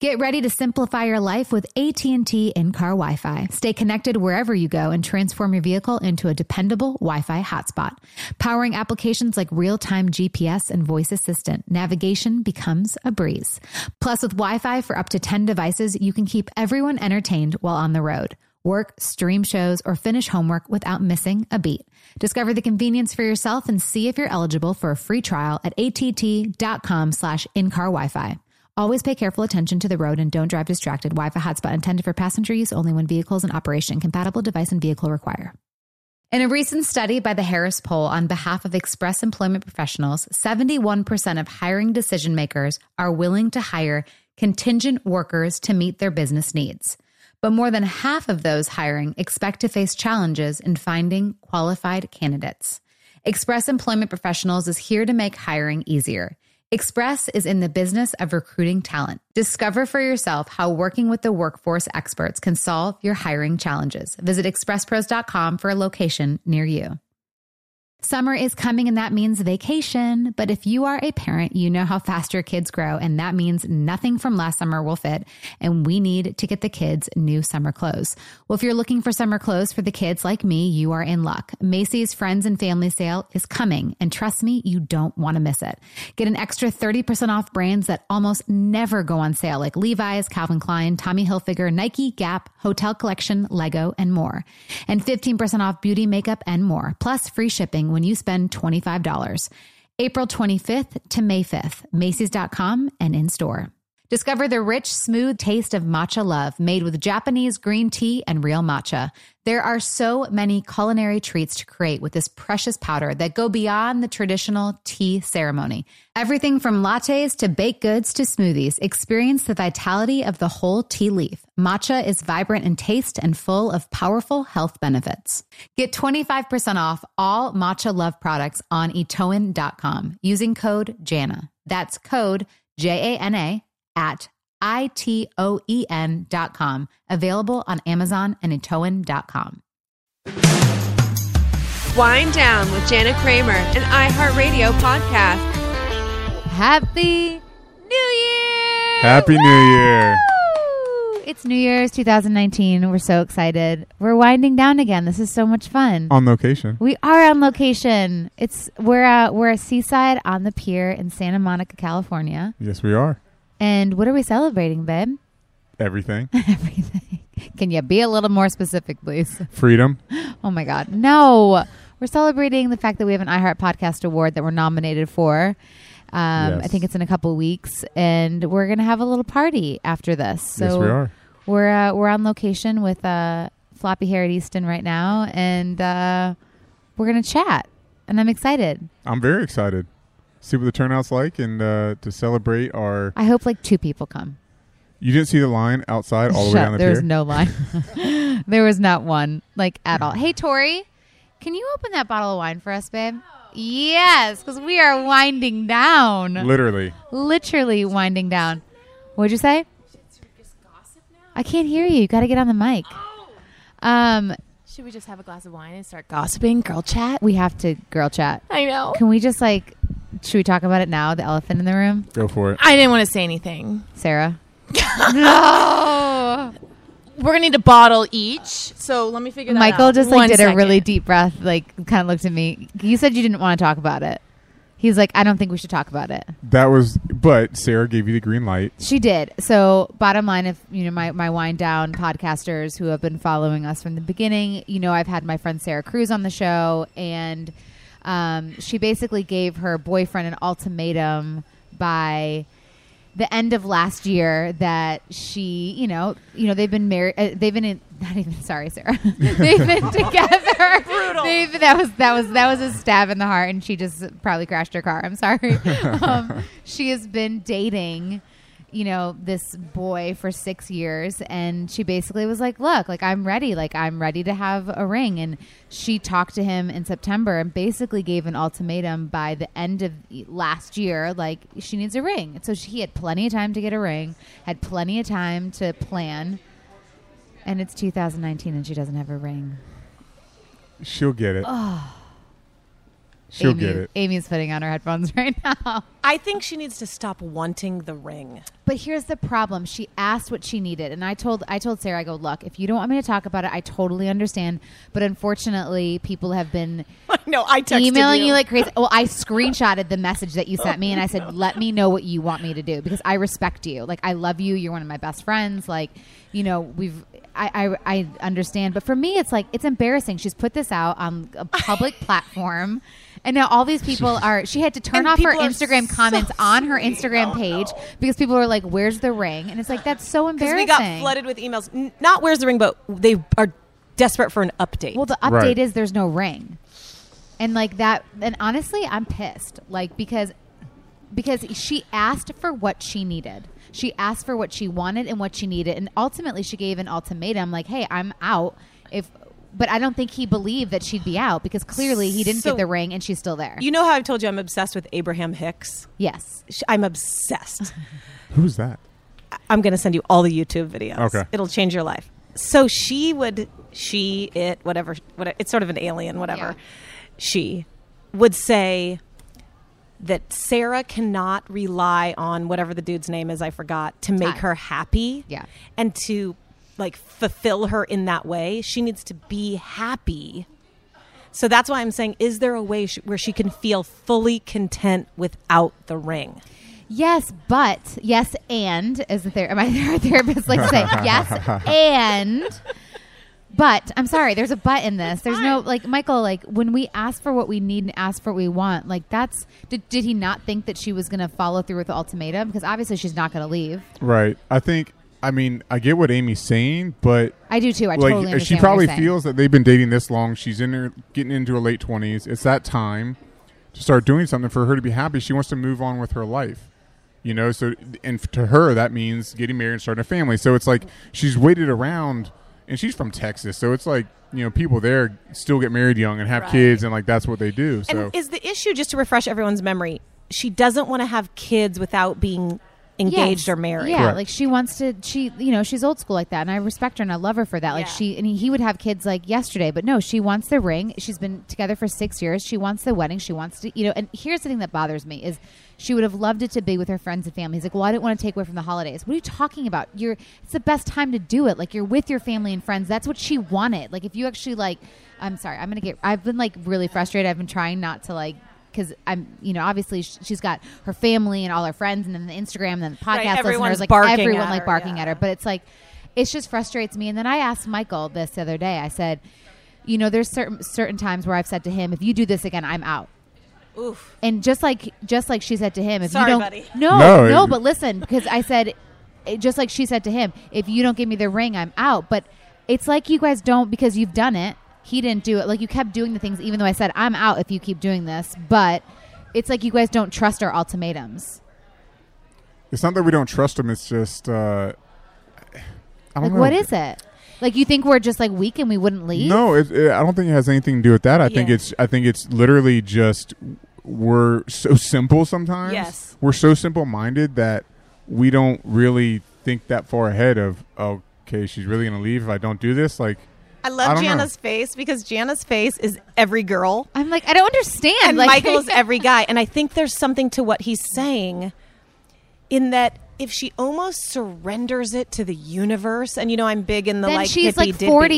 Get ready to simplify your life with AT&T in-car Wi-Fi. Stay connected wherever you go and transform your vehicle into a dependable Wi-Fi hotspot. Powering applications like real-time GPS and voice assistant, navigation becomes a breeze. Plus, with Wi-Fi for up to 10 devices, you can keep everyone entertained while on the road. Work, stream shows, or finish homework without missing a beat. Discover the convenience for yourself and see if you're eligible for a free trial at att.com/in-car Wi-Fi. Always pay careful attention to the road and don't drive distracted. Wi-Fi hotspot intended for passenger use only when vehicles in operation. Compatible device and vehicle require. In a recent study by the Harris Poll on behalf of Express Employment Professionals, 71% of hiring decision makers are willing to hire contingent workers to meet their business needs. But more than half of those hiring expect to face challenges in finding qualified candidates. Express Employment Professionals is here to make hiring easier. Express is in the business of recruiting talent. Discover for yourself how working with the workforce experts can solve your hiring challenges. Visit expresspros.com for a location near you. Summer is coming and that means vacation. But if you are a parent, you know how fast your kids grow, and that means nothing from last summer will fit, and we need to get the kids new summer clothes. Well, if you're looking for summer clothes for the kids like me, you are in luck. Macy's Friends and Family Sale is coming, and trust me, you don't want to miss it. Get an extra 30% off brands that almost never go on sale, like Levi's, Calvin Klein, Tommy Hilfiger, Nike, Gap, Hotel Collection, Lego, and more. And 15% off beauty, makeup, and more, plus free shipping when you spend $25. April 25th to May 5th, Macy's.com and in store. Discover the rich, smooth taste of matcha love made with Japanese green tea and real matcha. There are so many culinary treats to create with this precious powder that go beyond the traditional tea ceremony. Everything from lattes to baked goods to smoothies. Experience the vitality of the whole tea leaf. Matcha is vibrant in taste and full of powerful health benefits. Get 25% off all Matcha Love products on etoin.com using code JANA. That's code JANA at itoen.com. Available on Amazon and etoin.com. Wind Down with Jana Kramer, an iHeartRadio podcast. Happy New Year! Happy New Year! Woo! It's New Year's 2019. We're so excited. We're winding down again. This is so much fun. On location. We are on location. We're a seaside on the pier in Santa Monica, California. Yes, we are. And what are we celebrating, babe? Everything. Everything. Can you be a little more specific, please? Freedom. Oh, my God. No. We're celebrating the fact that we have an iHeart Podcast Award that we're nominated for. Yes. I think it's in a couple weeks. And we're going to have a little party after this. So yes, we are. We're on location with Floppy Hair at Easton right now. And we're going to chat. And I'm excited. I'm very excited. See what the turnout's like and to celebrate our... I hope like 2 people come. You didn't see the line outside all the way down the pier? There was no line. There was not one, like, at all. Hey, Tori, can you open that bottle of wine for us, babe? Yes, because we are winding down. Literally winding down. What'd you say? I can't hear you. You got to get on the mic. Should we just have a glass of wine and start gossiping? Girl chat? We have to girl chat. I know. Can we just should we talk about it now? The elephant in the room? Go for it. I didn't want to say anything. Sarah? No! We're going to need a bottle each. So let me figure that out. Michael just did second. a really deep breath, kind of looked at me. You said you didn't want to talk about it. He's like, I don't think we should talk about it. But Sarah gave you the green light. She did. So bottom line, if my Wind Down podcasters who have been following us from the beginning, I've had my friend Sarah Cruz on the show, and she basically gave her boyfriend an ultimatum by the end of last year that she, they've been married. They've been sorry, Sarah. They've been together. Brutal. That was a stab in the heart, and she just probably crashed her car. I'm sorry. She has been dating, this boy for 6 years, and she basically was like, look, I'm ready. I'm ready to have a ring. And she talked to him in September and basically gave an ultimatum by the end of last year, she needs a ring. So he had plenty of time to get a ring, had plenty of time to plan, and it's 2019 and she doesn't have a ring. She'll get it. Oh. She'll get it. Amy's putting on her headphones right now. I think she needs to stop wanting the ring. But here's the problem. She asked what she needed. And I told Sarah, I go, look, if you don't want me to talk about it, I totally understand. But unfortunately, people have been I texted emailing you like crazy. Well, I screenshotted the message that you sent me. And I said, let me know what you want me to do. Because I respect you. Like, I love you. You're one of my best friends. Like, I understand. But for me, it's like, it's embarrassing. She's put this out on a public platform. And now all these people she had to turn off her Instagram comments on her Instagram page because people were like, where's the ring? And it's like, that's so embarrassing. Because we got flooded with emails. Not where's the ring, but they are desperate for an update. Well, the update is there's no ring. And like that, and honestly, I'm pissed. Like, because she asked for what she needed. She asked for what she wanted and what she needed. And ultimately she gave an ultimatum like, hey, I'm out. But I don't think he believed that she'd be out because clearly he didn't get the ring and she's still there. You know how I've told you I'm obsessed with Abraham Hicks? Yes. I'm obsessed. Who's that? I'm going to send you all the YouTube videos. Okay. It'll change your life. So whatever, it's sort of an alien, whatever. Yeah. She would say that Sarah cannot rely on whatever the dude's name is, I forgot, to make her happy. Yeah. And to like fulfill her in that way. She needs to be happy. So that's why I'm saying, is there a way where she can feel fully content without the ring? Yes, and as my therapist likes to say, yes, and. But I'm sorry, there's a but in this. There's no like Michael. Like when we ask for what we need and ask for what we want, like that's did he not think that she was going to follow through with the ultimatum? Because obviously she's not going to leave. Right. I mean, I get what Amy's saying, but I do too. I totally understand. She probably feels that they've been dating this long. She's getting into her late 20s. It's that time to start doing something for her to be happy. She wants to move on with her life, So, and to her, that means getting married and starting a family. So it's like she's waited around, and she's from Texas, so it's like people there still get married young and have kids, and like that's what they do. So, and is the issue, just to refresh everyone's memory, she doesn't want to have kids without being engaged or married. Yeah, correct. Like she wants to. She's old school like that, and I respect her and I love her for that. Like he would have kids like yesterday, but no, she wants the ring. She's been together for 6 years. She wants the wedding. She wants to. And here's the thing that bothers me is she would have loved it to be with her friends and family. He's like, well, I didn't want to take away from the holidays. What are you talking about? It's the best time to do it. Like you're with your family and friends. That's what she wanted. Like if you actually like, I'm sorry, I've been like really frustrated. I've been trying not to like. Because I'm, obviously she's got her family and all her friends, and then the Instagram, and then the podcast listeners, like everyone like barking at her. But it's like, it just frustrates me. And then I asked Michael this the other day. I said, there's certain times where I've said to him, if you do this again, I'm out. Oof. And just like she said to him, if sorry, you don't, buddy. No, but listen, because I said, just like she said to him, if you don't give me the ring, I'm out. But it's like you guys don't, because you've done it. He didn't do it. Like you kept doing the things, even though I said I'm out if you keep doing this. But it's like you guys don't trust our ultimatums. It's not that we don't trust them. It's just I don't know. What is it? Like you think we're just like weak and we wouldn't leave? No, I don't think it has anything to do with that. I think it's literally just we're so simple sometimes. Yes, we're so simple-minded that we don't really think that far ahead of okay, she's really going to leave if I don't do this. Like. I love Jana's face because Jana's face is every girl. I'm like, I don't understand. And Michael is every guy. And I think there's something to what he's saying in that if she almost surrenders it to the universe, and I'm big in the then like she's like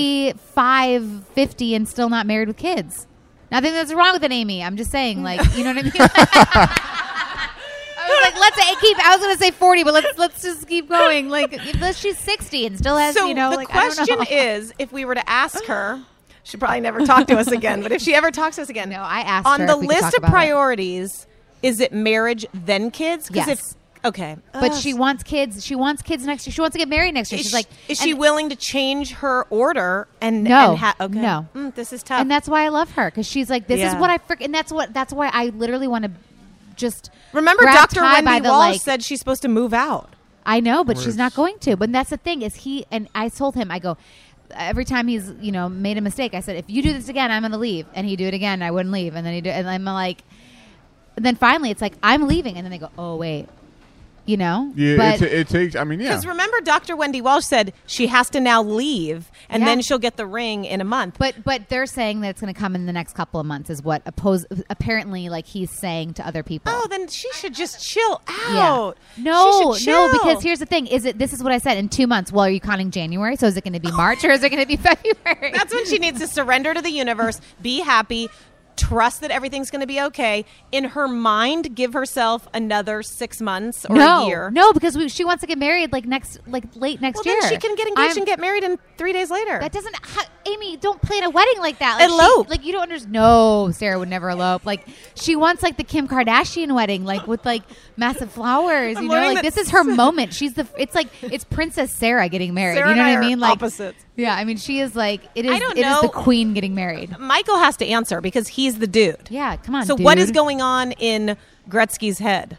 45, 50 and still not married with kids. Nothing that's wrong with it, Amy. I'm just saying, like, you know what I mean? I was like, I was going to say 40, but let's just keep going. Like, she's 60 and still has, the question is, if we were to ask her, she'd probably never talk to us again. But if she ever talks to us again, no, I asked on her the if we could list talk of priorities, is it marriage then kids? Yes. Okay. But she wants kids. She wants kids next year. She wants to get married next year. She's like, is she willing to change her order? And no, okay. No. This is tough. And that's why I love her, because she's like, this is what I freaking. That's why I literally want to. Just remember, Dr. Wendy Walsh said she's supposed to move out. I know, but she's not going to. But that's the thing is and I told him, I go, every time he's made a mistake, I said, if you do this again, I'm going to leave. And he'd do it again, I wouldn't leave. And then and I'm like, and then finally it's like, I'm leaving. And then they go, oh wait, you know? Yeah, But it takes. I mean, yeah. Because remember, Dr. Wendy Walsh said she has to now leave, and Yeah. then she'll get the ring in a month. But they're saying that it's going to come in the next couple of months, is what apparently like he's saying to other people. Oh, then she should just chill Yeah. out. No, She should chill. because here's the thing: this is what I said in 2 months. Well, are you counting January? So is it going to be March or is it going to be February? That's when she needs to surrender to the universe, be happy, trust that everything's going to be okay. In her mind, give herself another 6 months or a year. No, because she wants to get married like late next Well, year. then she can get engaged and get married in 3 days later. That doesn't, Amy. Don't plan a wedding like that. Like Elope. Like you don't understand. No, Sarah would never elope. Like she wants like the Kim Kardashian wedding, like with like massive flowers. I'm You know, learning like that this is her moment. It's Princess Sarah getting married. Sarah You know and what I I are mean? Like opposites. Yeah, I mean she is like it I is. don't It is know. the queen getting married. Michael has to answer because he's the dude. Yeah, come on. So dude. what is going on in Gretzky's head?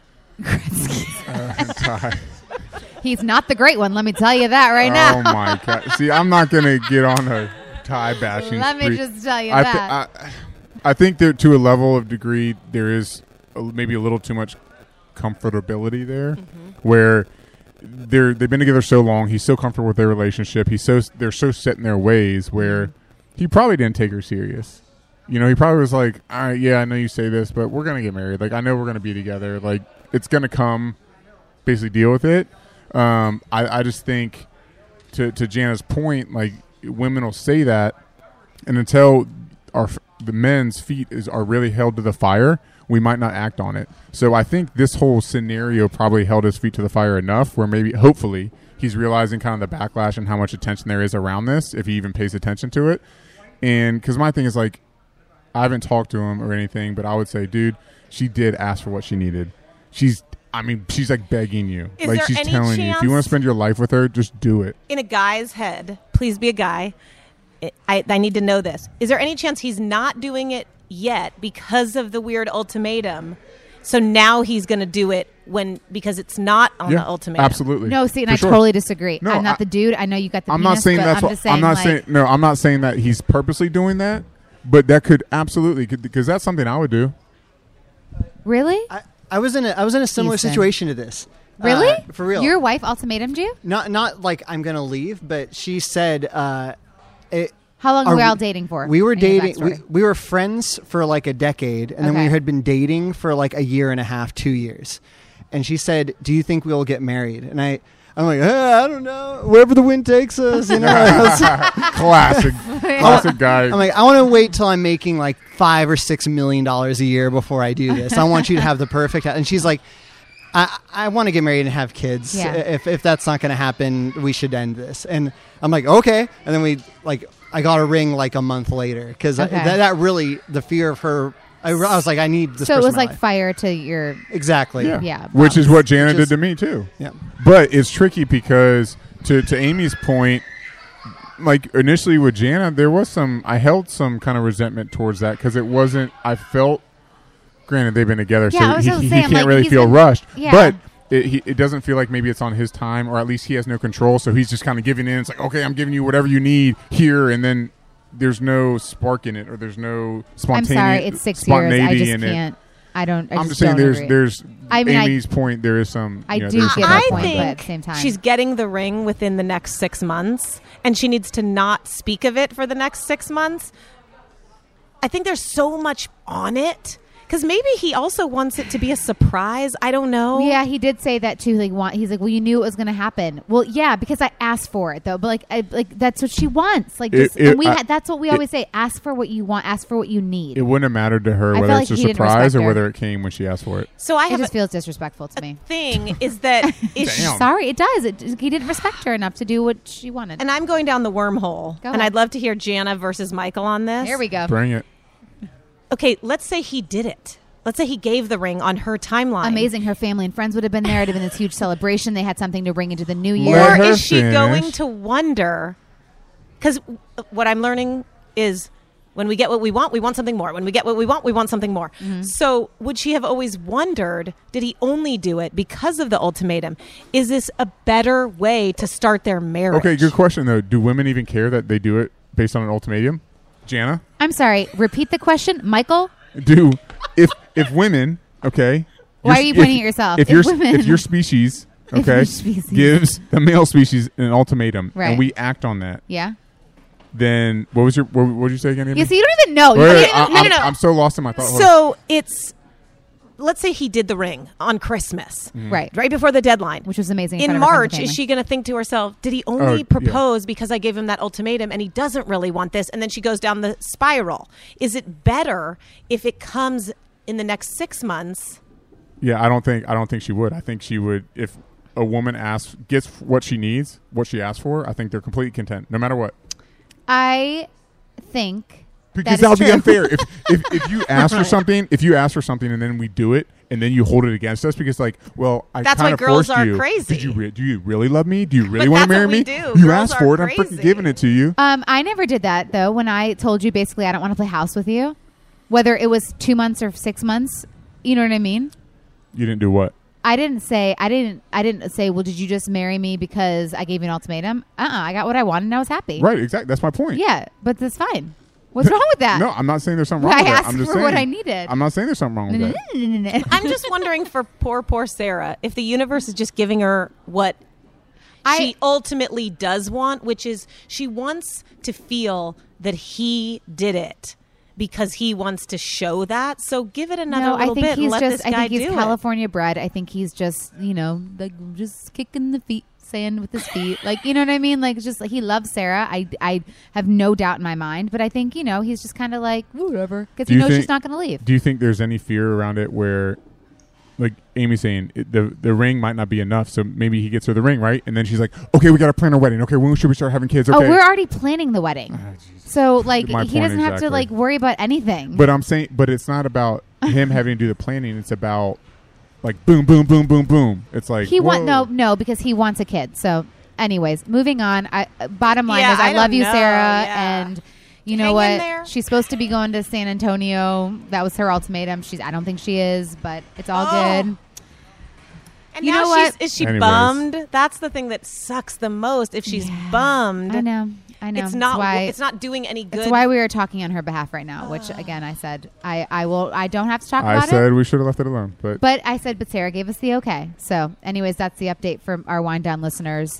He's not the great one. Let me tell you that right now. Oh my god! See, I'm not gonna get on a tie bashing. Let me spree. just tell you I that. I think there, to a level of degree, there is maybe a little too much comfortability there, where they've been together so long. He's so comfortable with their relationship. They're so set in their ways where he probably didn't take her serious. You know, he probably was like, all right, yeah, I know you say this, but we're going to get married. Like, I know we're going to be together. Like, it's going to come. Basically deal with it. I just think, to Jana's point, like, women will say that, and until the men's feet are really held to the fire, we might not act on it. So I think this whole scenario probably held his feet to the fire enough where maybe, hopefully, he's realizing kind of the backlash and how much attention there is around this, if he even pays attention to it. And because my thing is, like, I haven't talked to him or anything, but I would say, dude, she did ask for what she needed. She's like begging you. Is Like there she's any telling you, if you want chance- to spend your life with her, just do it. In a guy's head, please be a guy. I need to know this. Is there any chance he's not doing it yet because of the weird ultimatum? So now he's going to do it because it's not on the ultimatum. Absolutely. No, see, and For I sure. totally disagree. No, I'm not the dude. I know you got the I'm penis, not saying but that's I'm what just saying, I'm not like, saying. No, I'm not saying that he's purposely doing that, but that could absolutely, because that's something I would do. Really? I was in a similar Houston. situation to this. Really? For real. Your wife ultimatumed you? Not like I'm gonna leave, but she said. How long were we all dating for? We were In your dating. backstory? We were friends for like a decade, and then Okay. we had been dating for like a year and a half, 2 years. And she said, "Do you think we'll get married?" And I'm like, I don't know. Wherever the wind takes us, you know. Classic guy. I'm like, I want to wait till I'm making like $5 or $6 million a year before I do this. I want you to have the perfect. And she's like, I want to get married and have kids. Yeah. If that's not going to happen, we should end this. And I'm like, okay. And then I got a ring like a month later because Okay. that really, the fear of her, I was like, I need this. So it person was in my like life. fire to your. Exactly. Yeah. Which is what Jana Which did is- to me too. Yeah. But it's tricky because to Amy's point, like initially with Jana, I held some kind of resentment towards that because it wasn't. I felt, granted they've been together, Yeah, I so was he just he saying, can't like, really he's feel been- rushed. Yeah. But it doesn't feel like maybe it's on his time, or at least he has no control. So he's just kind of giving in. It's like, okay, I'm giving you whatever you need here, and then there's no spark in it, or there's no I'm spontaneity. sorry, it's 6 years. I just in it. can't. I don't. I'm just just saying don't agree. there's I mean, Amy's point. There is some. I do there's some get her background point, to but that. at the same time, she's getting the ring within the next 6 months, and she needs to not speak of it for the next 6 months. I think there's so much on it because maybe he also wants it to be a surprise. I don't know. Yeah, he did say that too. He's like, well, you knew it was going to happen. Well, yeah, because I asked for it though. But that's what she wants. Like, just, and that's what we always say: ask for what you want, ask for what you need. It wouldn't have mattered to her I whether felt it's like a he didn't surprise respect or her. whether it came when she asked for it. So I It have just a feels disrespectful to me. thing is that is she, Damn. Sorry, it does. He didn't respect her enough to do what she wanted. and I'm going down the wormhole, Go and ahead. I'd love to hear Jana versus Michael on this. Here we go. Bring it. Okay, let's say he did it. Let's say he gave the ring on her timeline. Amazing. Her family and friends would have been there. It'd have been this huge celebration. They had something to bring into the new year. Let Or her is she finish. going to wonder? Because what I'm learning is when we get what we want something more. When we get what we want something more. Mm-hmm. So would she have always wondered, did he only do it because of the ultimatum? Is this a better way to start their marriage? Okay, good question though. Do women even care that they do it based on an ultimatum? Jana, I'm sorry. Repeat the question, Michael. do if women, okay, Why are you pointing at yourself? If your species, okay, gives the male species an ultimatum, right, and we act on that, yeah, then what did you say again? Yeah, so you don't even know. No. I'm so lost in my thought. So it's, let's say he did the ring on Christmas, right before the deadline, which was amazing. In March, is she going to think to herself, did he only propose because I gave him that ultimatum and he doesn't really want this? And then she goes down the spiral. Is it better if it comes in the next 6 months? Yeah, I don't think she would. I think she would, if a woman gets what she needs, what she asked for, I think they're completely content, no matter what. I think because that would be unfair. If you ask for something, and then we do it, and then you hold it against us because, like, well, I that's kind why of girls forced are you. crazy. Do you really love me? Do you really want to marry me? You girls asked for it. I'm freaking giving it to you. I never did that though. When I told you basically I don't want to play house with you, whether it was 2 months or 6 months, you know what I mean? You didn't do what? I didn't say, well, did you just marry me because I gave you an ultimatum? I got what I wanted and I was happy. Right, exactly. That's my point. Yeah, but that's fine. What's wrong with that? No, I'm not saying there's something wrong with that. I'm just saying what I needed. I'm not saying there's something wrong with that. I'm just wondering for poor Sarah, if the universe is just giving her what she ultimately does want, which is she wants to feel that he did it. Because he wants to show that, so give it another little bit and let this guy do it. I think he's California bred. I think he's just, like just kicking the feet, sand with his feet, like, you know what I mean? Like, just like he loves Sarah. I have no doubt in my mind, but I think he's just kind of like whatever because he knows she's not going to leave. Do you think there's any fear around it where, like Amy's saying, the ring might not be enough, so maybe he gets her the ring, right? And then she's like, okay, we got to plan our wedding. Okay, when should we start having kids? Okay. Oh, we're already planning the wedding. So, like, he doesn't have to, like, worry about anything. But I'm saying, but it's not about him having to do the planning. It's about, like, boom, boom, boom, boom, boom. It's like, no, because he wants a kid. So, anyways, moving on. Bottom line is I love you, Sarah, and you know what? She's supposed to be going to San Antonio. That was her ultimatum. I don't think she is, but it's all good. And you know what? Is she bummed? That's the thing that sucks the most. If she's bummed, I know. It's not doing any good. That's why we are talking on her behalf right now. Which again, I said I don't have to talk about it. I said we should have left it alone, but I said, but Sarah gave us the okay. So, anyways, that's the update from our Wind Down listeners.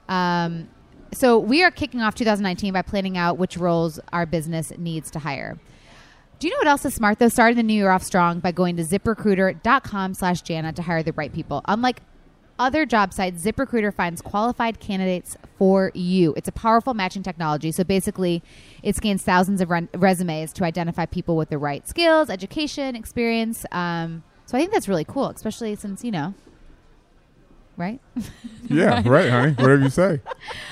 So we are kicking off 2019 by planning out which roles our business needs to hire. Do you know what else is smart though? Starting the new year off strong by going to ZipRecruiter.com/Jana to hire the right people. Unlike other job sites, ZipRecruiter finds qualified candidates for you. It's a powerful matching technology. So basically, it scans thousands of resumes to identify people with the right skills, education, experience. So I think that's really cool, especially since, right? Yeah, right, honey. Whatever you say.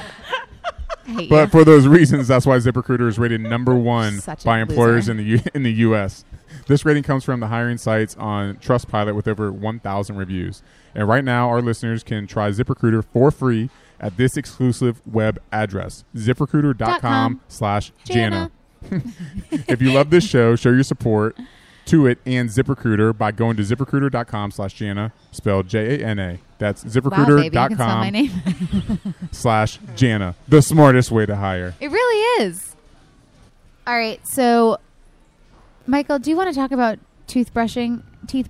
But for those reasons, that's why ZipRecruiter is rated #1 by employers in the U.S. This rating comes from the hiring sites on Trustpilot with over 1,000 reviews. And right now, our listeners can try ZipRecruiter for free at this exclusive web address, ZipRecruiter.com/Jana. If you love this show your support to it and ZipRecruiter by going to ZipRecruiter.com/Jana, spelled Jana. That's ZipRecruiter.com/Jana. The smartest way to hire. It really is. All right, so Michael, do you want to talk about teeth brushing?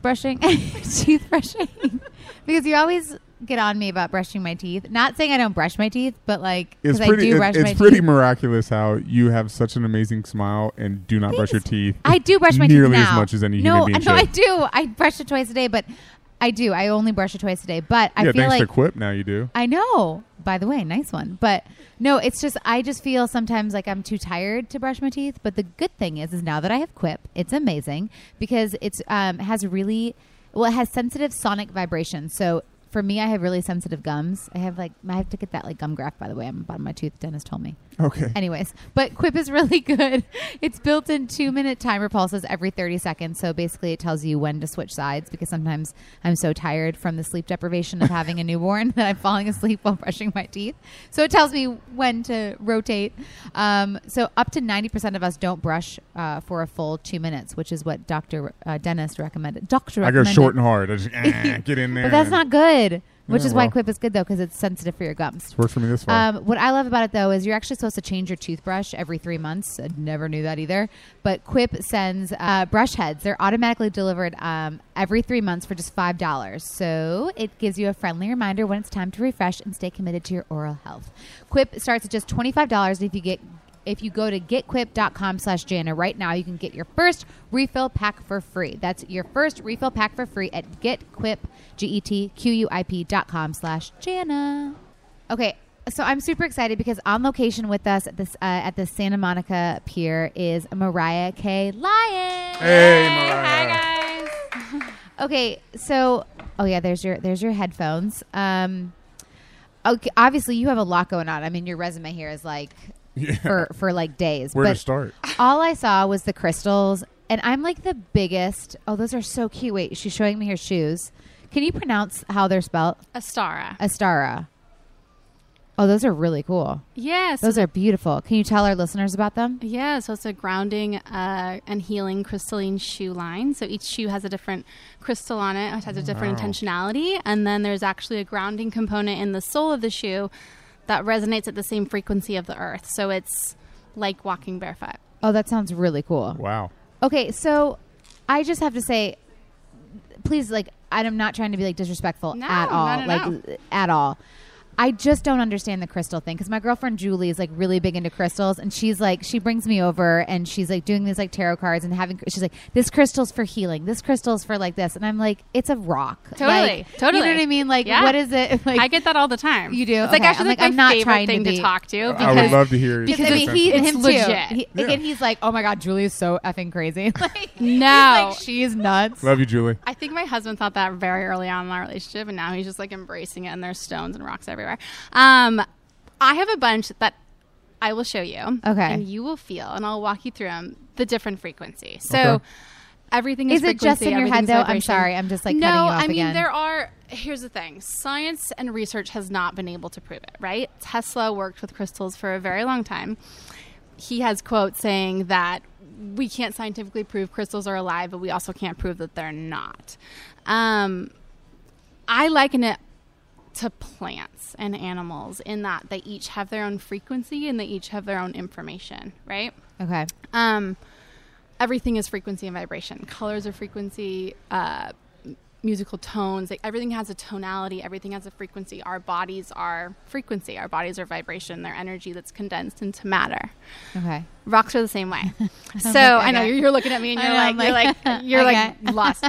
Because you always get on me about brushing my teeth. Not saying I don't brush my teeth, but like because I do brush my teeth. It's pretty miraculous how you have such an amazing smile and do not brush your teeth. I do brush my teeth nearly now. as much as any human being should. No, I do. I brush it twice a day, but I do. I only brush it twice a day, but I feel thanks like to Quip now you do. I know. By the way, nice one. But no, it's just I just feel sometimes like I'm too tired to brush my teeth. But the good thing is now that I have Quip, it's amazing because it's it has sensitive sonic vibrations. So for me, I have really sensitive gums. I have to get that gum graft, by the way. I'm bottom of my tooth. Dennis told me. Okay. Anyways, but Quip is really good. It's built in 2-minute timer pulses every 30 seconds. So basically it tells you when to switch sides because sometimes I'm so tired from the sleep deprivation of having a newborn that I'm falling asleep while brushing my teeth. So it tells me when to rotate. So up to 90% of us don't brush for a full 2 minutes, which is what Dr. Dennis recommended. I go short and hard. I just get in there. But that's not good. good. Which Yeah, is why well. Quip is good, though, because it's sensitive for your gums. It's worked for me this far. What I love about it, though, is you're actually supposed to change your toothbrush every 3 months. I never knew that either. But Quip sends brush heads. They're automatically delivered every 3 months for just $5. So it gives you a friendly reminder when it's time to refresh and stay committed to your oral health. Quip starts at just $25 if you go to getquip.com/Jana right now, you can get your first refill pack for free. That's your first refill pack for free at getquip, getquip.com/Jana. Okay, so I'm super excited because on location with us at the Santa Monica Pier is Mariah K. Lyon. Hey, Mariah. Hi, guys. Okay, so there's your headphones. Okay, obviously you have a lot going on. I mean, your resume here is like for like days. Where but to start? all I saw was the crystals, and I'm like the biggest. Oh, those are so cute. Wait, she's showing me her shoes. Can you pronounce how they're spelled? Astara. Astara. Oh, those are really cool. Yes. Those are beautiful. Can you tell our listeners about them? Yeah, so it's a grounding and healing crystalline shoe line. So each shoe has a different crystal on it. It has a different intentionality. And then there's actually a grounding component in the sole of the shoe that resonates at the same frequency of the earth. So it's like walking barefoot. Oh, that sounds really cool. Wow. Okay, so I just have to say, please, like, I'm not trying to be like disrespectful at all, at all. I just don't understand the crystal thing because my girlfriend Julie is like really big into crystals, and she's like, she brings me over and she's like doing these like tarot cards and she's like, this crystal's for healing, this crystal's for like this, and I'm like, it's a rock. Totally. You know what I mean? Like, Yeah. what is it? Like, I get that all the time. You do? It's like Okay. actually I'm not my trying favorite to thing be- to talk to. I would love to hear. because I mean, it's him too. legit. Again, he's like, oh my god, Julie is so effing crazy. Like, No. he's like, she is nuts. Love you, Julie. I think my husband thought that very early on in our relationship, and now he's just like embracing it, and there's stones and rocks everywhere. I have a bunch that I will show you. Okay. And you will feel, and I'll walk you through them, the different frequency. So Okay. everything is Is it just frequency, in your head everything's though? I'm vibration. sorry, I'm just like No, cutting you off I mean, again. here's the thing. Science and research has not been able to prove it, right? Tesla worked with crystals for a very long time. He has quotes saying that we can't scientifically prove crystals are alive, but we also can't prove that they're not. I liken it to plants and animals in that they each have their own frequency and they each have their own information, right? Okay. Everything is frequency and vibration. Colors are frequency, musical tones. Like everything has a tonality. Everything has a frequency. Our bodies are frequency. Our bodies are vibration. They're energy that's condensed into matter. Okay. Rocks are the same way. So okay. I know you're looking at me and you're Okay. like lost.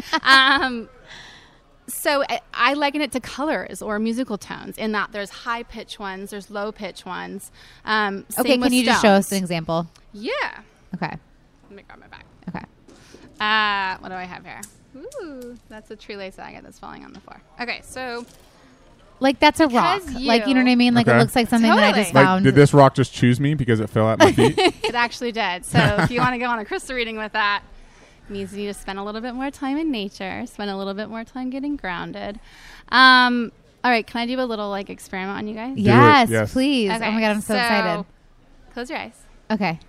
So I liken it to colors or musical tones in that there's high pitch ones, there's low pitch ones. Okay, Same can with you just show us stones. an example? Yeah. Okay. Let me grab my bag. Okay. What do I have here? Ooh, that's a tree lace agate that's falling on the floor. Okay, so Like that's a rock. Because Like, you know what I mean? Like Okay. it looks like something that I just Totally. Like, found. did this rock just choose me because it fell at my feet? it actually did. So if you want to go on a crystal reading with that, it means you need to spend a little bit more time in nature, spend a little bit more time getting grounded. All right, can I do a little like experiment on you guys? Yes, Yes. please. Okay, Oh my god, I'm so excited. Close your eyes. Okay.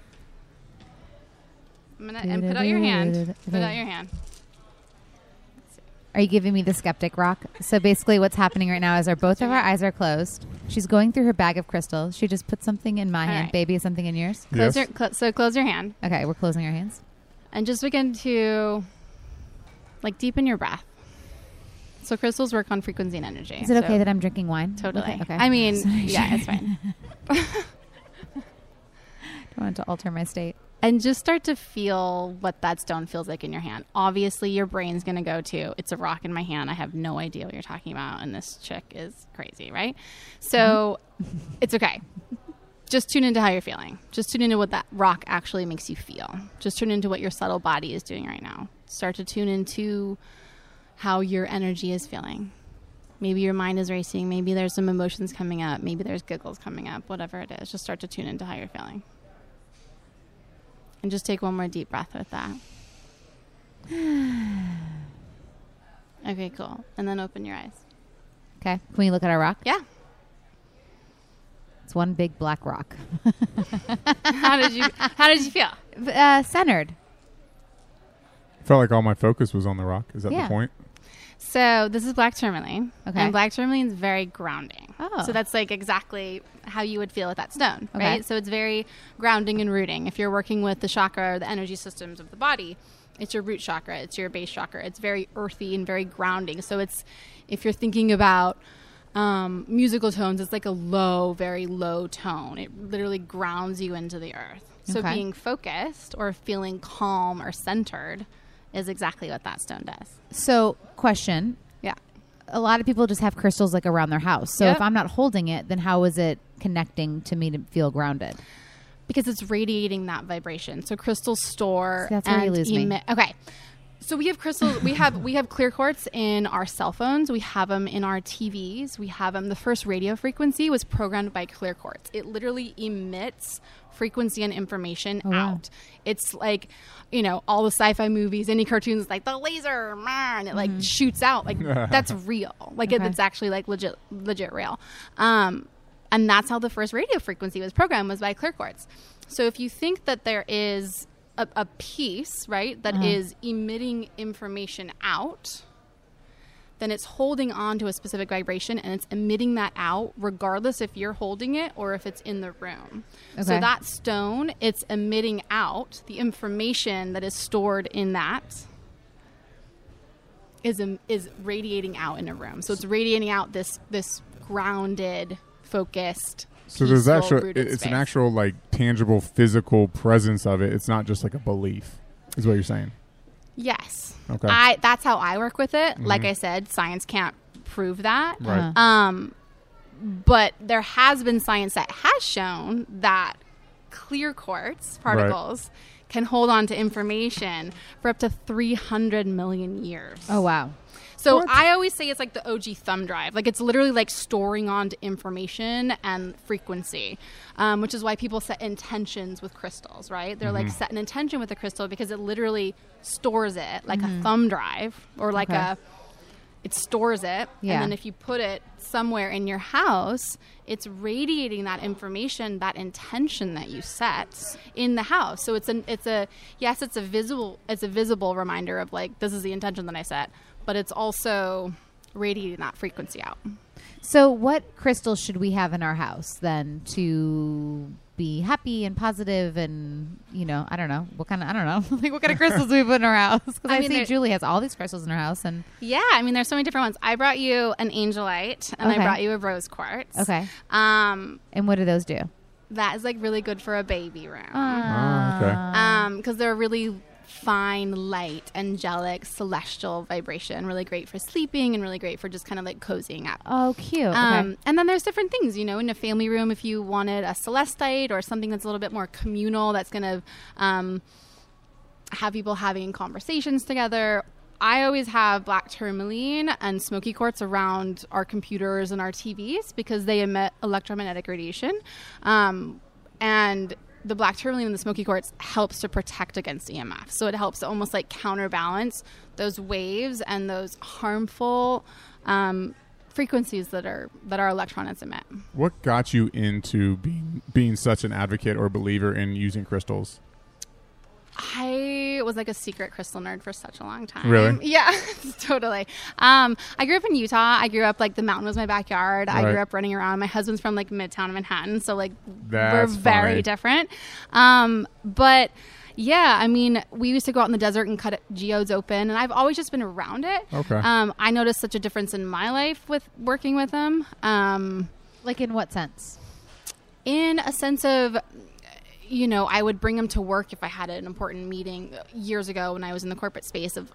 I'm gonna and put out your hand. Put out your hand. Are you giving me the skeptic rock? So basically what's happening right now is both of our eyes are closed. She's going through her bag of crystals. She just put something in my All hand. right. Baby, is something in yours? Close Yes. your close your hand Okay, we're closing our hands. and just begin to like deepen your breath. So crystals work on frequency and energy. Is it So- okay that I'm drinking wine? Totally. Okay. I mean, Sorry. yeah, it's fine. Don't want it to alter my state. And just start to feel what that stone feels like in your hand. Obviously, your brain's going to go to, it's a rock in my hand. I have no idea what you're talking about. And this chick is crazy, right? So it's okay. Just tune into how you're feeling. Just tune into what that rock actually makes you feel. Just tune into what your subtle body is doing right now. Start to tune into how your energy is feeling. Maybe your mind is racing. Maybe there's some emotions coming up. Maybe there's giggles coming up. Whatever it is, just start to tune into how you're feeling. And just take one more deep breath with that. Okay, cool. And then open your eyes. Okay. Can we look at our rock? Yeah. It's one big black rock. How did you feel? Centered. Felt like all my focus was on the rock. Is that Yeah. the point? So this is black tourmaline. Okay. And black tourmaline is very grounding. Oh. So that's like exactly how you would feel with that stone, Okay. right? So it's very grounding and rooting. If you're working with the chakra or the energy systems of the body, it's your root chakra, it's your base chakra. It's very earthy and very grounding. So it's, if you're thinking about musical tones, it's like a low, very low tone. It literally grounds you into the earth. So Okay. being focused or feeling calm or centered is exactly what that stone does. So, question. Yeah. A lot of people just have crystals like around their house. So Yep. if I'm not holding it, then how is it connecting to me to feel grounded? Because it's radiating that vibration. So crystals store See, that's where you and lose me. emit. Okay. So we have crystals. we have clear quartz in our cell phones. We have them in our TVs. We have them. The first radio frequency was programmed by clear quartz. It literally emits frequency and information wow. out. It's like, all the sci-fi movies, any cartoons, like the laser, and it like shoots out. Like that's real. Like Okay. it's actually like legit real. And that's how the first radio frequency was programmed, was by clear quartz. So if you think that there is a piece, right, that is emitting information out, then it's holding on to a specific vibration and it's emitting that out regardless if you're holding it or if it's in the room. Okay. So that stone, it's emitting out the information that is stored in that is radiating out in a room. So it's radiating out this grounded, focused, So there's peaceful, actual, rooted it's an space. actual like tangible physical presence of it. It's not just like a belief, is what you're saying. Yes. Okay. That's how I work with it. Like I said, science can't prove that. Right. But there has been science that has shown that clear quartz particles can hold on to information for up to 300 million years. Oh, wow. So I always say it's like the OG thumb drive. Like it's literally like storing on to information and frequency, which is why people set intentions with crystals, right? They're like set an intention with a crystal because it literally stores it like a thumb drive or like it stores it. Yeah. And then if you put it somewhere in your house, it's radiating that information, that intention that you set in the house. So it's a visible reminder of like, this is the intention that I set, but it's also radiating that frequency out. So what crystals should we have in our house then to be happy and positive and, I don't know. Like what kind of crystals do we put in our house? Because I see Julie has all these crystals in her house. And yeah, there's so many different ones. I brought you an angelite and I brought you a rose quartz. Okay. And what do those do? That is like really good for a baby room. Okay. Because they're really fine, light, angelic, celestial vibration. Really great for sleeping and really great for just kind of like cozying up. Oh, cute. Okay. And then there's different things, in a family room, if you wanted a celestite or something that's a little bit more communal, that's going to have people having conversations together. I always have black tourmaline and smoky quartz around our computers and our TVs because they emit electromagnetic radiation. And the black tourmaline and the smoky quartz helps to protect against EMF. So it helps to almost like counterbalance those waves and those harmful frequencies that our electrons emit. What got you into being such an advocate or believer in using crystals? I was like a secret crystal nerd for such a long time. Really? Yeah, totally. I grew up in Utah. I grew up like the mountain was my backyard. Right. I grew up running around. My husband's from like Midtown Manhattan, so like That's we're very funny. different. But yeah, we used to go out in the desert and cut geodes open, and I've always just been around it. Okay. I noticed such a difference in my life with working with them. Like in what sense? In a sense of, I would bring them to work if I had an important meeting years ago when I was in the corporate space of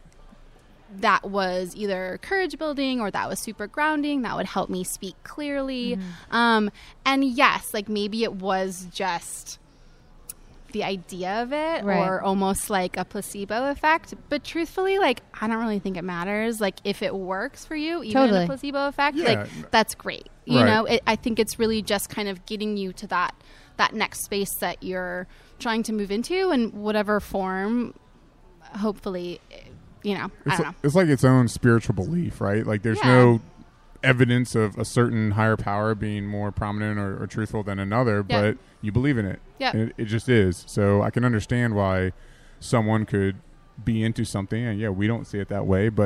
that was either courage building or that was super grounding. That would help me speak clearly. And yes, like maybe it was just the idea of it or almost like a placebo effect. But truthfully, like, I don't really think it matters. Like if it works for you, even in a placebo effect, like that's great. I think it's really just kind of getting you to that next space that you're trying to move into in whatever form, hopefully, I don't know. It's like its own spiritual belief, right? Like there's no evidence of a certain higher power being more prominent or truthful than another, but you believe in it. Yeah. And it just is. So I can understand why someone could be into something, and we don't see it that way, but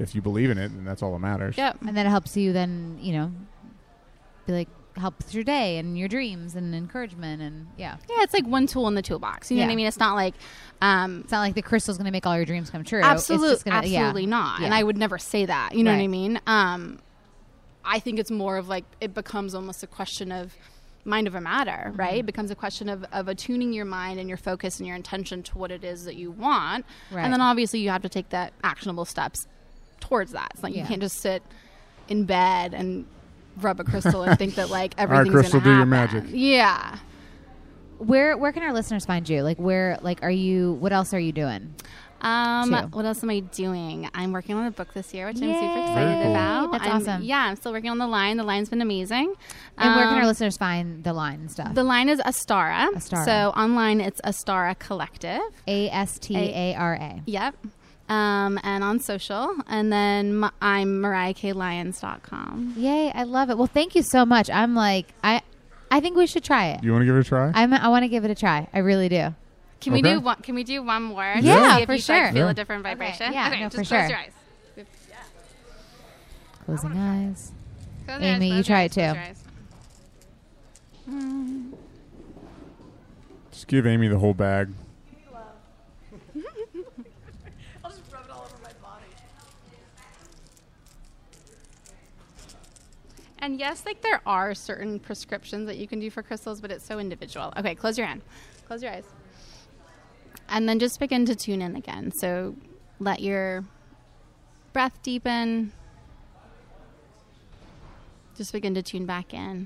if you believe in it, then that's all that matters. Yep. And then it helps you then, be like, helps your day and your dreams and encouragement and Yeah, it's like one tool in the toolbox. You know what I mean? It's not like it's not like the crystal's going to make all your dreams come true. Absolutely not. Yeah. And I would never say that. You know what I Right. mean? I think it's more of like it becomes almost a question of mind over matter, right? It becomes a question of attuning your mind and your focus and your intention to what it is that you want. Right. And then obviously you have to take the actionable steps towards that. It's like you can't just sit in bed and rub a crystal and think that like everything's going to happen. Crystal, do your magic. Yeah. Where can our listeners find you? Like are you, what else are you doing? What else am I doing? I'm working on a book this year, which I'm super Yay. excited Very cool. about. That's I'm- awesome. Yeah, I'm still working on the line. The line's been amazing. And where can our listeners find the line and stuff? The line is Astara. Astara. So online, it's Astara Collective. ASTARA. Yep. And on social. And then I'm MariahKLyons.com. Yay, I love it. Well, thank you so much. I'm like, I think we should try it. You want to give it a try? I want to give it a try. I really do. Can we Okay. do one? Can we do one more? to Yeah, see if for you sure. Like, feel Yeah. a different vibration. Yeah, okay, no, just for close sure. your eyes. Closing eyes. Close your Amy, eyes, you close try your it too. eyes, close your eyes. Just give Amy the whole bag. I'll just rub it all over my body. And yes, like there are certain prescriptions that you can do for crystals, but it's so individual. Okay, close your hand. Close your eyes. And then just begin to tune in again. So let your breath deepen. Just begin to tune back in.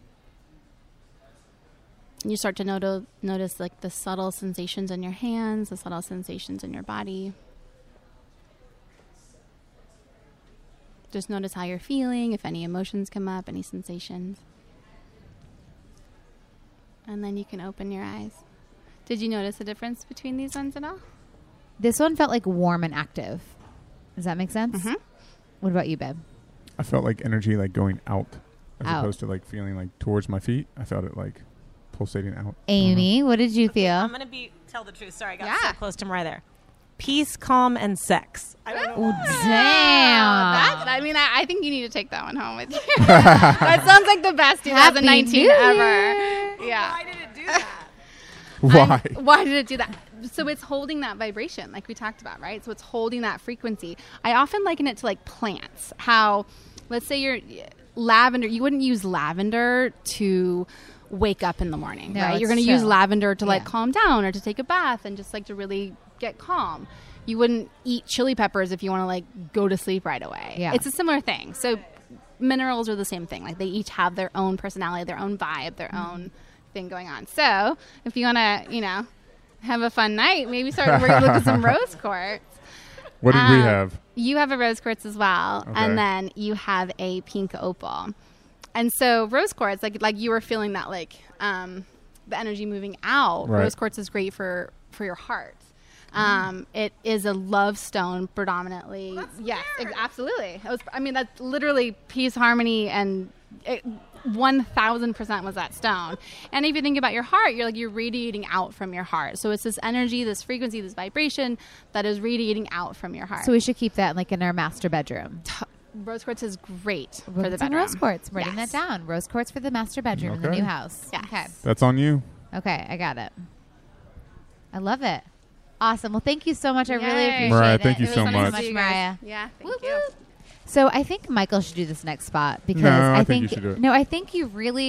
And you start to notice like the subtle sensations in your hands, the subtle sensations in your body. Just notice how you're feeling, if any emotions come up, any sensations. And then you can open your eyes. Did you notice the difference between these ones at all? This one felt like warm and active. Does that make sense? Mhm. What about you, babe? I felt like energy like going out as Out. opposed to like feeling like towards my feet. I felt it like pulsating out. Amy, what did you feel? I'm going to tell the truth. Sorry, I got so Yeah. close to Mariah there. Peace, calm, and sex. I don't know. Oh, damn. I think you need to take that one home with you. That sounds like the best 2019 Happy New ever. Year. Yeah. Why did it do that? Why? Why did it do that? So it's holding that vibration like we talked about, right? So it's holding that frequency. I often liken it to like plants. How, let's say you're lavender, you wouldn't use lavender to wake up in the morning, No, right? You're it's going to use chill. lavender to like Yeah. calm down or to take a bath and just like to really get calm. You wouldn't eat chili peppers if you want to like go to sleep right away. Yeah. It's a similar thing. So minerals are the same thing. Like they each have their own personality, their own vibe, their own thing going on. So if you want to, have a fun night, maybe start look at some rose quartz. What did we have? You have a rose quartz as well, Okay. and then you have a pink opal. And so rose quartz, like you were feeling that the energy moving out. Right. Rose quartz is great for your heart. It is a love stone predominantly. Yes, absolutely. That's literally peace, harmony, and 1,000% was that stone. And if you think about your heart, you're radiating out from your heart. So it's this energy, this frequency, this vibration that is radiating out from your heart. So we should keep that like in our master bedroom. Rose quartz is great for the Some bedroom. rose quartz. Writing Yes. that down. Rose quartz for the master bedroom in the Okay. new house. Yes. Okay. That's on you. Okay, I got it. I love it. Awesome. Well, thank you so much. I really Yay. appreciate Mariah, it. thank you It was so nice much. to see you guys. Mariah. Yeah, thank Whoop, you. whoop. So I think Michael should do this next spot because No, I think you should do it. No, I think you really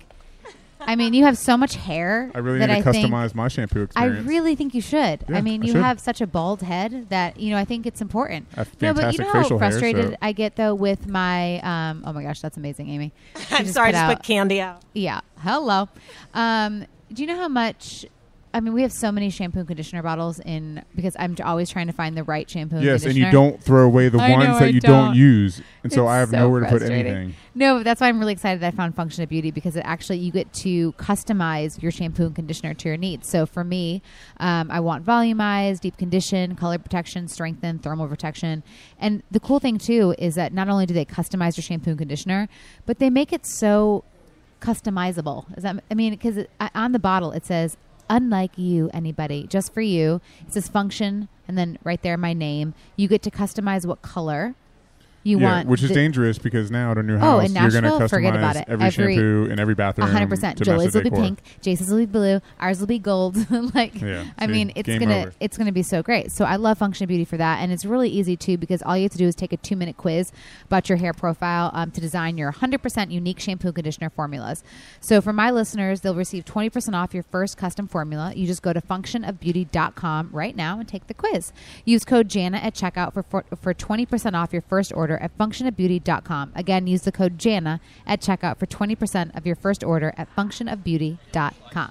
you have so much hair. I really that need to think- customize my shampoo I experience. really think you should. Yeah, I mean, I you should. have such a bald head that I think it's important. I have No, but you fantastic know how facial hair, frustrated so- I get though with my. Oh my gosh, that's amazing, Amy. She I'm sorry, I just out- put candy out. Yeah. Hello. Do you know how much? I mean, we have so many shampoo and conditioner bottles because I'm always trying to find the right shampoo and Yes, and conditioner. you don't throw away the I know, ones I that you don't don't. use. And so It's I have so nowhere to put frustrating. anything. No, that's why I'm really excited that I found Function of Beauty because it actually you get to customize your shampoo and conditioner to your needs. So for me, I want volumized, deep condition, color protection, strengthen, thermal protection. And the cool thing too is that not only do they customize your shampoo and conditioner, but they make it so customizable. Because on the bottle it says, unlike you, anybody, just for you. It says function and then right there my name. You get to customize what color you Yeah, want. which is the- dangerous because now at a new Oh, house, in you're going to Nashville, forget about customize it. every shampoo in every bathroom. 100%. to Julie's match the will be decor. pink. Jason's will be blue. Ours will be gold. Like, Yeah, I see, mean, it's game gonna over. it's gonna be so great. So I love Function of Beauty for that, and it's really easy too because all you have to do is take a 2-minute quiz about your hair profile to design your 100% unique shampoo and conditioner formulas. So for my listeners, they'll receive 20% off your first custom formula. You just go to functionofbeauty.com right now and take the quiz. Use code Jana at checkout for 20% off your first order at functionofbeauty.com. Again, use the code Jana at checkout for 20% of your first order at functionofbeauty.com.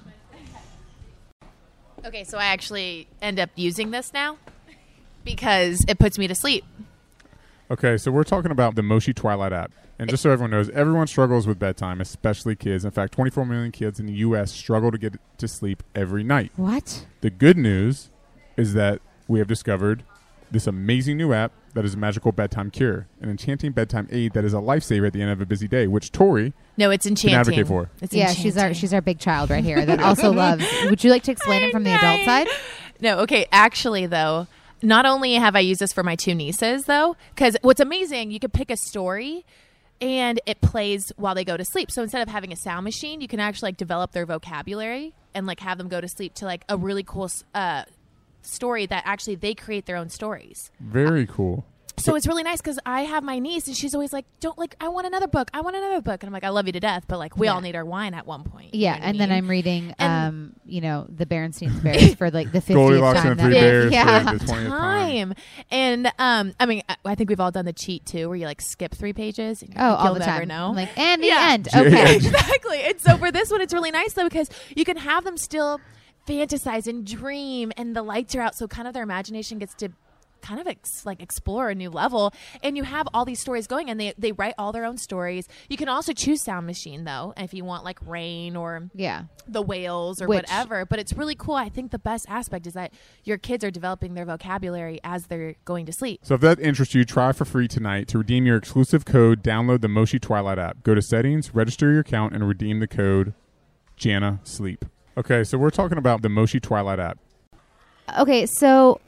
Okay, so I actually end up using this now because it puts me to sleep. Okay, so we're talking about the Moshi Twilight app. And just so everyone knows, everyone struggles with bedtime, especially kids. In fact, 24 million kids in the U.S. struggle to get to sleep every night. What? The good news is that we have discovered this amazing new app that is a magical bedtime cure, an enchanting bedtime aid that is a lifesaver at the end of a busy day, which Tori No, it's enchanting. can advocate for. It's Yeah, enchanting. she's our big child right here that also loves. Would you like to explain it from the adult side? No, okay. Actually, though, not only have I used this for my 2 nieces, though, because what's amazing, you could pick a story and it plays while they go to sleep. So instead of having a sound machine, you can actually like develop their vocabulary and like have them go to sleep to like a really cool story that actually they create their own stories. Very cool. So it's really nice because I have my niece and she's always like, I want another book. I want another book. And I'm like, I love you to death, but like we all need our wine at one point. Yeah, You know what and I then mean? I'm reading, And- the Berenstein's Bears for like the 50th Goldilocks time. and the Three that- Bears yeah. for the 20th time. And I mean, I think we've all done the cheat too, where you like skip 3 pages. And you're Oh, like, all you'll the never time. know. I'm like, and the Yeah. end. Okay. Exactly. And so for this one, it's really nice though because you can have them still fantasize and dream, and the lights are out, so kind of their imagination gets to kind of explore a new level, and you have all these stories going, and they write all their own stories. You can also choose sound machine though if you want like rain or Yeah. the whales or Which- whatever, but it's really cool. I think the best aspect is that your kids are developing their vocabulary as they're going to sleep. So if that interests you, try for free tonight. To redeem your exclusive code, download the Moshi Twilight app. Go to settings, register your account, and redeem the code Jana Sleep. Okay, so we're talking about the Moshi Twilight app. Okay, so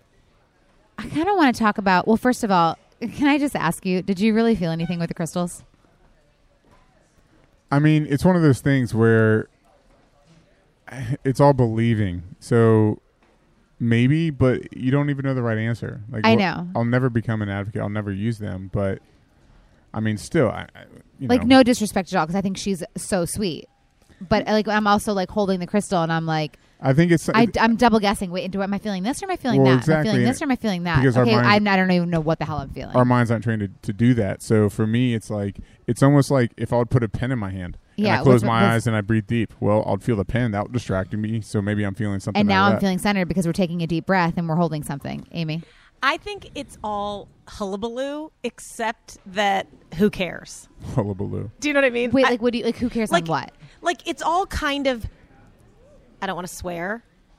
I kind of want to talk about. Well, first of all, can I just ask you? Did you really feel anything with the crystals? I mean, it's one of those things where it's all believing. So maybe, but you don't even know the right answer. Like I know. I'll never become an advocate. I'll never use them. But I mean, still, you Like, know. no disrespect at all, because I think she's so sweet. But like, I'm also like holding the crystal, and I'm like, I think it's. I'm double guessing. Wait, am I feeling this or am I feeling Well, that? exactly. Am I feeling this or am I feeling that? Because our Okay, minds- I don't even know what the hell I'm feeling. our minds aren't trained to do that. So for me, it's like it's almost like if I would put a pen in my hand and Yeah, I close with- my with- eyes and I breathe deep. Well, I'll feel the pen that would distract me. So maybe I'm feeling something. And now out I'm of feeling centered because we're taking a deep breath and we're holding something. Amy? I think it's all hullabaloo, except that who cares? that hullabaloo. Do you know what I mean? Wait, like, what do you like? Who cares like on what? Like it's all kind of, I don't want to swear,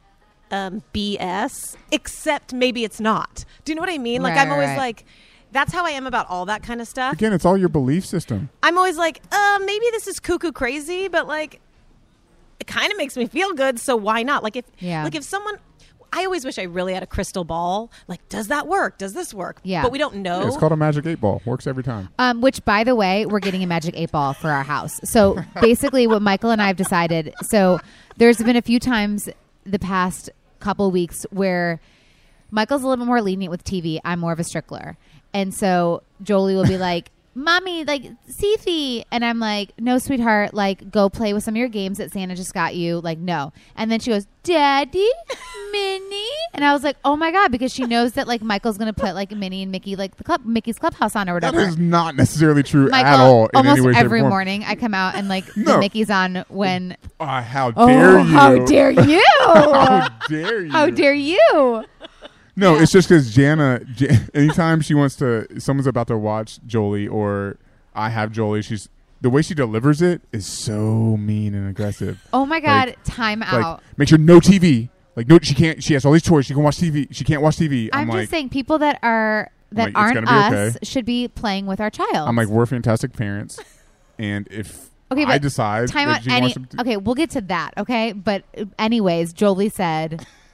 BS, except maybe it's not. Do you know what I mean? Like Right, I'm always right. like, that's how I am about all that kind of stuff. Again, it's all your belief system. I'm always like, maybe this is cuckoo crazy, but like, it kind of makes me feel good. So why not? Like if someone, I always wish I really had a crystal ball. Like, does that work? Does this work? Yeah. But we don't know. Yeah, it's called a magic 8-ball. Works every time. Which, by the way, we're getting a magic 8-ball for our house. So basically what Michael and I have decided, so there's been a few times the past couple weeks where Michael's a little bit more lenient with TV. I'm more of a strickler. And so Jolie will be like, Mommy, like, Cephie. And I'm like, no, sweetheart, like, go play with some of your games that Santa just got you. Like, no. And then she goes, Daddy, Minnie. And I was like, oh my God, because she knows that, like, Michael's going to put, like, Minnie and Mickey, like, Mickey's Clubhouse on or That whatever. is not necessarily true Michael, at all. In almost any way, shape, or every form. morning I come out and, like, No. the Mickey's on when. How dare you? How dare you? How dare you? How dare you? No, it's just because Jana, anytime someone's about to watch Jolie or I have Jolie, the way she delivers it is so mean and aggressive. Oh my God, Like- time Like, out. make sure no TV. Like, no, she can't. She has all these chores. She can watch TV. She can't watch TV. I'm like, just saying, people that like, it's aren't gonna be us okay. should be playing with our child. I'm like, we're fantastic parents, and if okay, I but decide time that out. she wants to, Okay, we'll get to that. Okay, but anyways, Jolie said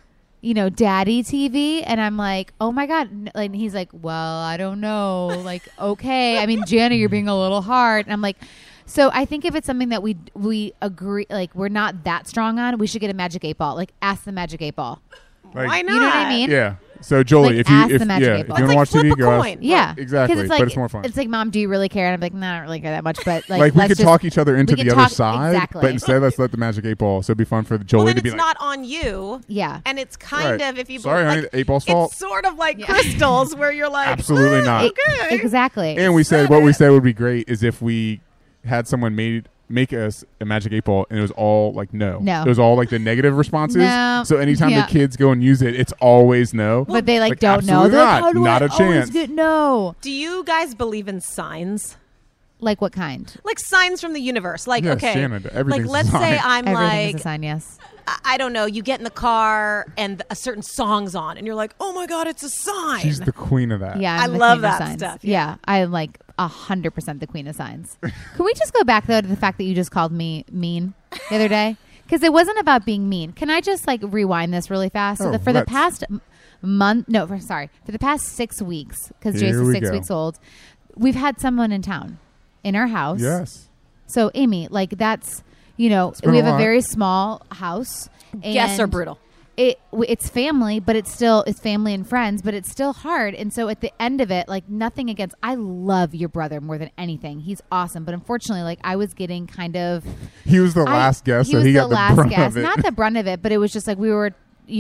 daddy TV. And I'm like, oh my God. And he's like, well, I don't know. Like, okay. I mean, Jana, you're being a little hard. And I'm like, so I think if it's something that we agree, like we're not that strong on, we should get a Magic 8 Ball. Like ask the Magic 8 Ball. Like, Why not? You know what I mean? Yeah. So Jolie, Like, if you ask if the you Magic 8 want Ball. to It's like watch flip TV, a go coin. Yeah. Exactly, 'Cause it's like, but it's more fun. It's like, Mom, do you really care? And I'm like, nah, I don't really care that much. But Like we let's could just- talk each other into we the could other talk- side, exactly. but instead let's let the Magic 8 Ball. So it'd be fun for Jolie Well, then to be it's like, not on you. Yeah. And it's kind Right. of, if you Sorry, honey, like, the 8 Ball's fault. It's sort of like crystals where you're like, Absolutely not. Okay. Exactly. And we said what we said would be great is if we had someone make us a Magic 8 Ball and it was all like no. No. It was all like the negative responses. No. So anytime Yeah. the kids go and use it, it's always no. But they Like, don't know. absolutely They're like, not. how do Not I a always chance. get no? Do you guys believe in signs? Like what kind? Like signs from the universe. Like, Yes, okay. Shannon, everything's like, let's a sign. say I'm Everything is like, a sign. Yes. I don't know, you get in the car and a certain song's on and you're like, oh my God, it's a sign. She's the queen of that. Yeah, I I'm the love queen of that signs. stuff, Yeah, I'm like 100% the queen of signs. Can we just go back though to the fact that you just called me mean the other day? Because it wasn't about being mean. Can I just like rewind this really fast? Oh, For the let's. past month, no, for the past 6 weeks, because Here Jason's we 6 go. weeks old, we've had someone in town, in our house. Yes. So Amy, like that's been we a have a lot. very small house. Guests are and brutal. it's family, but it's family and friends, but it's still hard. And so at the end of it, like nothing against, I love your brother more than anything. He's awesome. But unfortunately, like I was getting kind of, He was the last guest, so was he the got the last brunt guest, of it. not the brunt of it, but it was just like we were,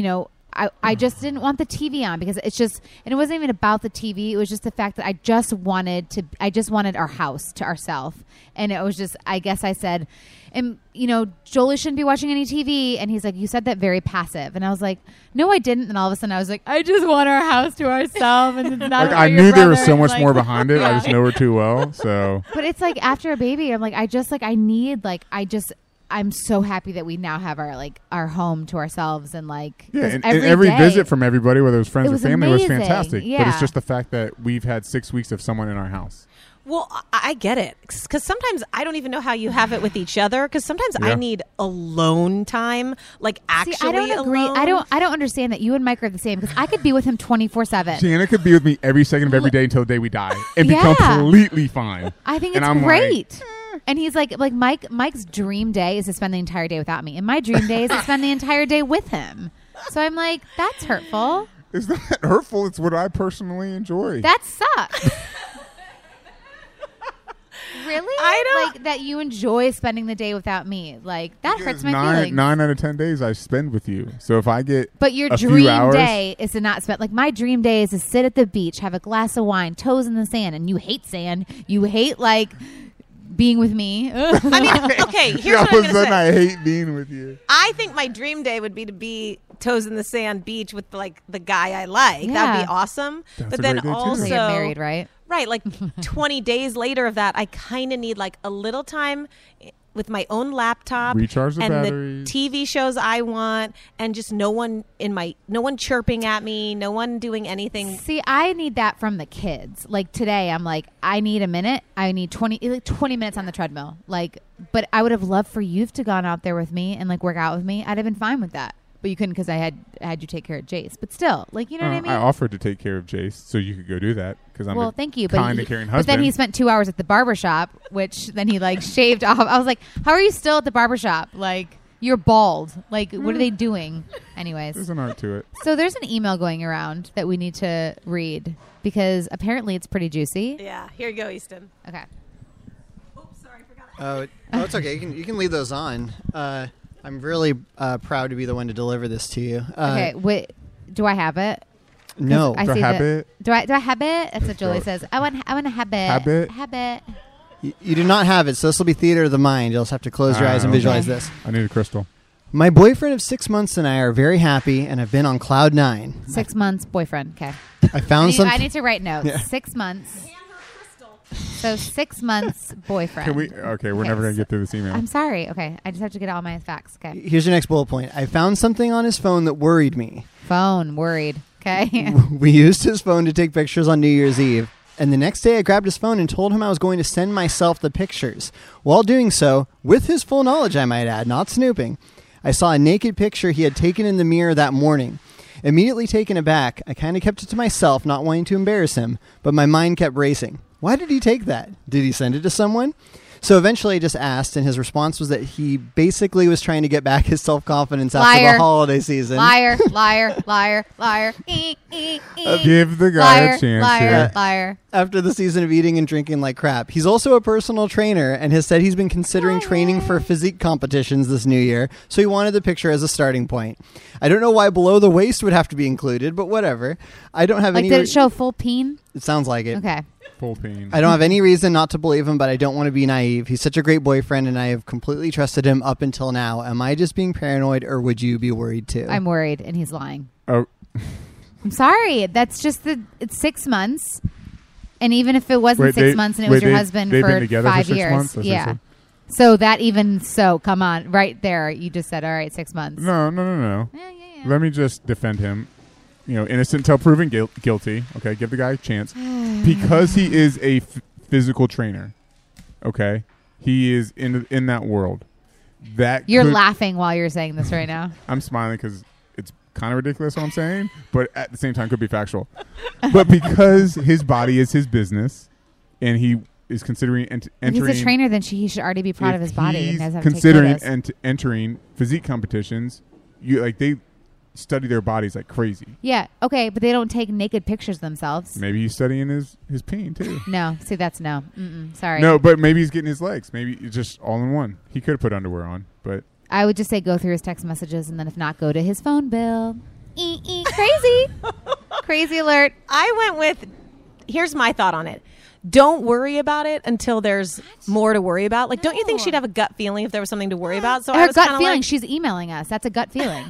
I just didn't want the TV on because it's just, and it wasn't even about the TV. It was just the fact that I just wanted our house to ourselves. And it was just, I guess I said, and Jolie shouldn't be watching any TV. And he's like, you said that very passive. And I was like, no, I didn't. And all of a sudden I was like, I just want our house to ourselves. And it's not Like about I your knew there was brother. so much Like, more behind it. I yeah. just know her too well. So But it's like after a baby, I'm like, I'm so happy that we now have our home to ourselves and like yeah, 'cause and every day- visit from everybody, whether it was friends It or was family, was amazing. fantastic. But Yeah. it's just the fact that we've had 6 weeks of someone in our house. Well, I get it. Because sometimes I don't even know how you have it with each other. Because sometimes I Yeah. need alone time. Like actually See, I don't agree. alone. I don't understand that you and Mike are the same because I could be with him 24/7. Jana could be with me every second of every day until the day we die and be Yeah. completely fine. I think And it's I'm like, great. And he's like Mike's dream day is to spend the entire day without me, and my dream day is to spend the entire day with him. So I'm like, that's hurtful. It's not hurtful. It's what I personally enjoy. That sucks. Really? I don't- like that you enjoy spending the day without me. Like that hurts my feelings. 9 out of 10 days I spend with you. So if I get But your a few dream hours, day is to not spend. Like my dream day is to sit at the beach, have a glass of wine, toes in the sand, and you hate sand. You hate like being with me. I mean, okay, here's all what of I'm a going to sudden say. I hate being with you. I think my dream day would be to be toes in the sand beach with like the guy I like. Yeah. That'd be awesome. That's but a then great day, too. also So get married, right? Right, like 20 days later of that, I kind of need like a little time with my own laptop, Recharge the and batteries. the TV shows I want, and just no one chirping at me, no one doing anything. See, I need that from the kids. Like today, I'm like, I need a minute. I need 20 minutes on the treadmill. Like, but I would have loved for you to gone out there with me and like work out with me. I'd have been fine with that. But you couldn't because I had you take care of Jace. But still, like, you know what I mean? I offered to take care of Jace so you could go do that because I'm a Thank you. kind But and caring but husband. then he spent 2 hours at the barbershop, which then he like shaved off. I was like, how are you still at the barbershop? Like, you're bald. Like, what are they doing? Anyways. There's an art to it. So there's an email going around that we need to read because apparently it's pretty juicy. Yeah, here you go, Easton. Okay. Oops, sorry, I forgot. Oh, it's okay. You can leave those on. I'm really proud to be the one to deliver this to you. Okay. Wait. Do I have it? No. I The see habit. Do I have it? That's what Julie says. I want a habit. Habit? You do not have it, so this will be theater of the mind. You'll just have to close your eyes and okay. visualize this. I need a crystal. My boyfriend of 6 months and I are very happy and have been on cloud 9. 6 months boyfriend. Okay. I found I need to write notes. Yeah. 6 months. So 6 months boyfriend. Can we? Okay, we're never gonna get through this email. I'm sorry. Okay. I just have to get all my facts. Okay. Here's your next bullet point. I found something on his phone that worried me. Phone. Worried. Okay. We used his phone to take pictures on New Year's Eve, and the next day I grabbed his phone and told him I was going to send myself the pictures. While doing so, with his full knowledge I might add, not snooping, I saw a naked picture he had taken in the mirror that morning. Immediately taken aback, I kind of kept it to myself, not wanting to embarrass him, but my mind kept racing. Why did he take that? Did he send it to someone? So eventually I just asked, and his response was that he basically was trying to get back his self-confidence after the holiday season. Liar, liar, liar, liar. Give the guy Liar, a chance liar, here. liar. After the season of eating and drinking like crap. He's also a personal trainer and has said he's been considering training for physique competitions this new year, so he wanted the picture as a starting point. I don't know why below the waist would have to be included, but whatever. I don't have Like, any... did it show full peen? It sounds like it. Okay. Full pain. I don't have any reason not to believe him, but I don't want to be naive. He's such a great boyfriend, and I have completely trusted him up until now. Am I just being paranoid, or would you be worried too? I'm worried, and he's lying. Oh, I'm sorry. That's just it's 6 months. And even if it wasn't Wait, 6 they- months and it was wait, your they- husband they've for been together for 5 6 years. months? That's what you Yeah. said? So that even so, come on. Right there. You just said, all right, 6 months. no. Yeah. Let me just defend him. Innocent until proven guilty. Okay, give the guy a chance. Because he is a physical trainer. Okay? He is in that world. You're could- laughing while you're saying this right now. I'm smiling because it's kind of ridiculous what I'm saying, but at the same time could be factual. But because his body is his business, and he is considering If entering... he's a trainer, then he should already be proud of his body. And He's doesn't have to take considering photos. entering physique competitions. They study their bodies like crazy. Yeah, okay, but they don't take naked pictures themselves. Maybe he's studying his pain too. No, see, that's no. Sorry. No, but maybe he's getting his legs. Maybe it's just all in one. He could have put underwear on, but I would just say go through his text messages, and then if not, go to his phone bill. Crazy. Crazy alert. I went with, here's my thought on it. Don't worry about it until there's more to worry about. Like, don't you think she'd have a gut feeling if there was something to worry about? So I Her was gut kinda feeling. like, She's emailing us. That's a gut feeling.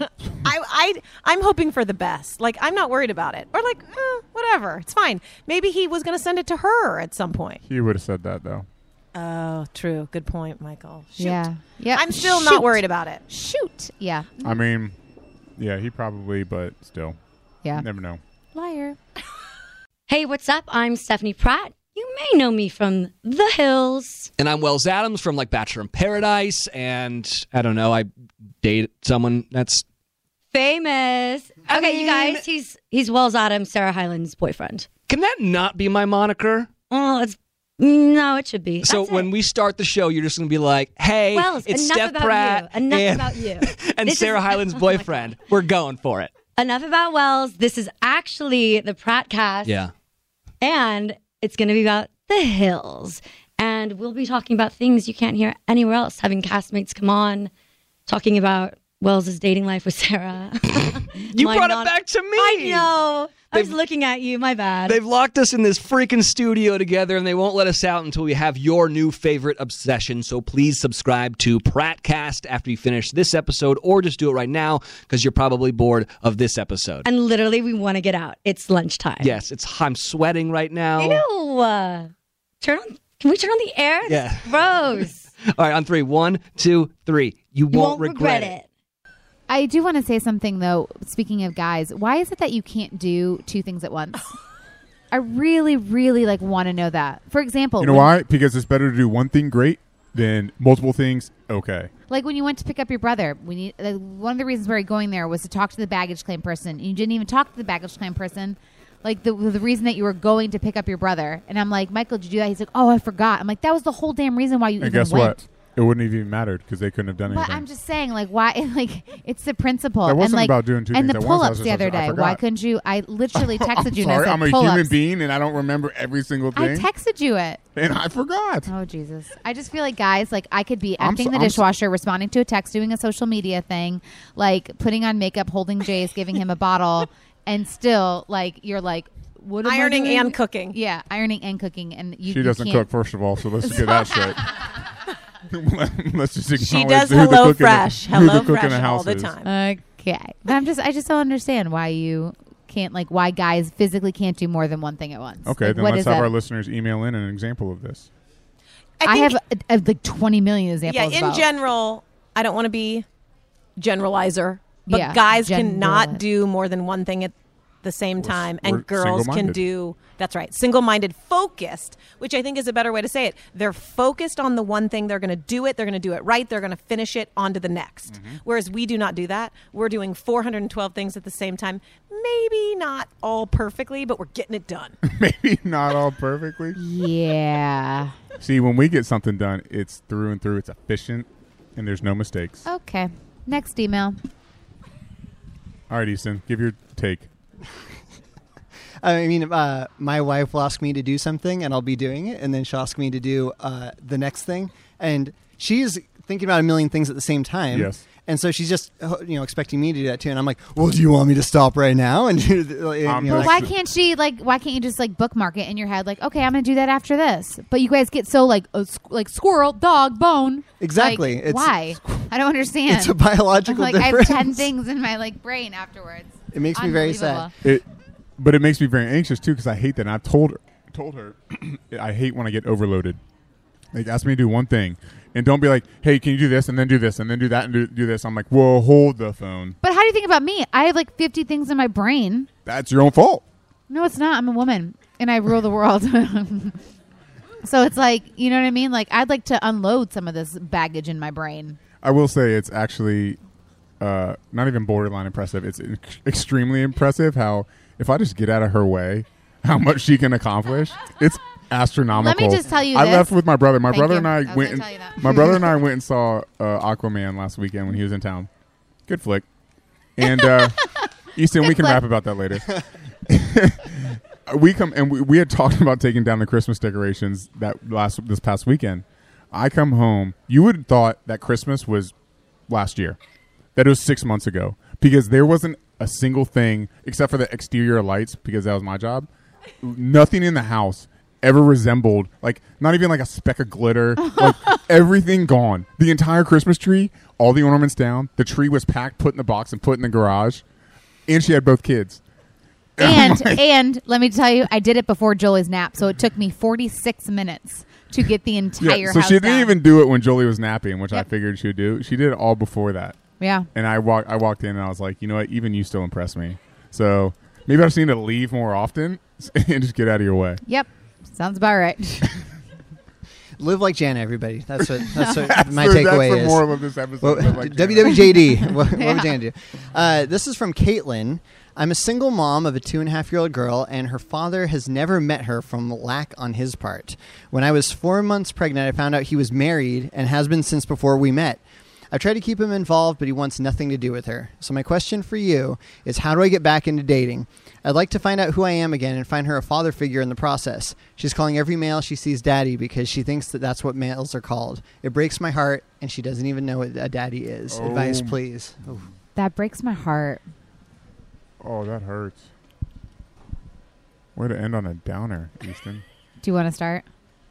I'm hoping for the best. Like, I'm not worried about it. Or like, whatever. It's fine. Maybe he was going to send it to her at some point. he would have said that though. Oh, true. Good point, Michael. Shoot. Yeah. Yeah. I'm still Shoot. not worried about it. Shoot. Yeah. I mean, yeah, he probably, but still, Yeah. never know. Liar. Hey, what's up? I'm Stephanie Pratt. You may know me from The Hills. And I'm Wells Adams from like Bachelor in Paradise, and I don't know, I date someone that's Famous. Okay, you guys, he's Wells Adams, Sarah Hyland's boyfriend. can that not be my moniker? Oh, it should be. So That's when it. we start the show, you're just gonna be like, "Hey, Wells, it's enough Steph about Pratt you. Enough and, about you. and This Sarah is- Hyland's boyfriend. We're going for it." Enough about Wells. This is actually the Pratt cast. Yeah. And it's going to be about The Hills. And we'll be talking about things you can't hear anywhere else. Having castmates come on, talking about Wells' dating life with Sarah. You brought it back to me. I know. I was looking at you. My bad. They've locked us in this freaking studio together, and they won't let us out until we have your new favorite obsession. So please subscribe to Prattcast after you finish this episode, or just do it right now because you're probably bored of this episode. And literally, we want to get out. It's lunchtime. Yes, I'm sweating right now. Ew. Can we turn on the air? Yeah. Gross. All right, on 3. 1, 2, 3. You won't regret it. I do want to say something, though, speaking of guys. Why is it that you can't do two things at once? I really, really want to know that. For example, You know why? Because it's better to do one thing great than multiple things okay. Like when you went to pick up your brother, one of the reasons we were going there was to talk to the baggage claim person. You didn't even talk to the baggage claim person. Like the reason that you were going to pick up your brother. And I'm like, Michael, did you do that? He's like, oh, I forgot. I'm like, that was the whole damn reason why you And even guess went. what? It wouldn't have even mattered because they couldn't have done But anything. I'm just saying, why? It's the principle. That wasn't and about doing two and things the at once. I was pull-ups just the other like, I day. forgot. Why couldn't you? I literally texted you and I Sorry, said I'm a pull-ups. human being and I don't remember every single I thing. texted you it. And I forgot. Oh, Jesus. I just feel like, guys, I could be I'm emptying so- the I'm so- dishwasher, responding to a text, doing a social media thing, putting on makeup, holding Jace, giving him a bottle, and still, you're like, what am I Ironing doing? and cooking. Yeah, ironing and cooking. And She doesn't can't. cook, first of all, so let's get that straight. Let's just acknowledge She does who the Hello cook in the- Fresh. who the Hello cook in Fresh the house all the is. time. Okay. But I just don't understand why you can't, why guys physically can't do more than one thing at once. Okay, then what let's is have that? our listeners email in an example of this. I think- have 20 million examples. Yeah, in about- general, I don't want to be generalizer, but Yeah, guys cannot general- do more than one thing at the same time, we're and girls can single-minded. do, that's right, single-minded, focused, which I think is a better way to say it. They're focused on the one thing. They're going to do it right. They're going to finish it on to the next. Whereas we do not do that. We're doing 412 things at the same time. Maybe not all perfectly, but we're getting it done. Maybe not all perfectly. Yeah. See, when we get something done, it's through and through. It's efficient, and there's no mistakes. Okay. Next email. All right, Easton, give your take. I mean, my wife will ask me to do something, and I'll be doing it, and then she'll ask me to do the next thing, and she's thinking about a million things at the same time. Yes. And so she's just, expecting me to do that too. And I'm like, well, do you want me to stop right now? And But why can't she why can't you just bookmark it in your head? Like, okay, I'm gonna do that after this. But you guys get so like squirrel, dog, bone. Exactly. Like, It's- why? I don't understand. It's a biological I have difference. 10 things in my brain afterwards. It makes me very sad. But it makes me very anxious too because I hate that. And I've told her, I hate when I get overloaded. Like, ask me to do one thing, and don't be like, "Hey, can you do this and then do this and then do that and do this?" I'm like, "Whoa, hold the phone." But how do you think about me? I have 50 things in my brain. That's your own fault. No, it's not. I'm a woman, and I rule the world. So it's you know what I mean? I'd like to unload some of this baggage in my brain. I will say it's actually not even borderline impressive. It's extremely impressive how if I just get out of her way, how much she can accomplish. It's astronomical. Let me just tell you I this. left with my brother. My Thank brother you. and I I was went. gonna tell you that. My brother and I went and saw Aquaman last weekend when he was in town. Good flick. And Easton, we can flick. rap about that later. We had talked about taking down the Christmas decorations this past weekend. I come home. You would have thought that Christmas was last year, that it was 6 months ago, because there wasn't a single thing except for the exterior lights, because that was my job. Nothing in the house ever resembled, not even a speck of glitter, everything gone. The entire Christmas tree, all the ornaments down. The tree was packed, put in the box, and put in the garage. And she had both kids. And let me tell you, I did it before Jolie's nap, so it took me 46 minutes to get the entire so house she didn't down. even do it when Jolie was napping, which I Yep. figured she would do. She did it all before that. Yeah. And I walked in and I was like, you know what? Even you still impress me. So maybe I just need to leave more often and just get out of your way. Yep. Sounds about right. Live like Jana, everybody. That's what my That's takeaway the is. moral of this episode. Live like Jana. WWJD. what would Jana do? This is from Caitlin. I'm a single mom of a 2.5-year-old girl, and her father has never met her from lack on his part. When I was 4 months pregnant, I found out he was married and has been since before we met. I've tried to keep him involved, but he wants nothing to do with her. So my question for you is, how do I get back into dating? I'd like to find out who I am again and find her a father figure in the process. She's calling every male she sees daddy because she thinks that that's what males are called. It breaks my heart, and she doesn't even know what a daddy is. Oh. Advice, please. Oh. That breaks my heart. Oh, that hurts. Way to end on a downer, Easton. Do you want to start?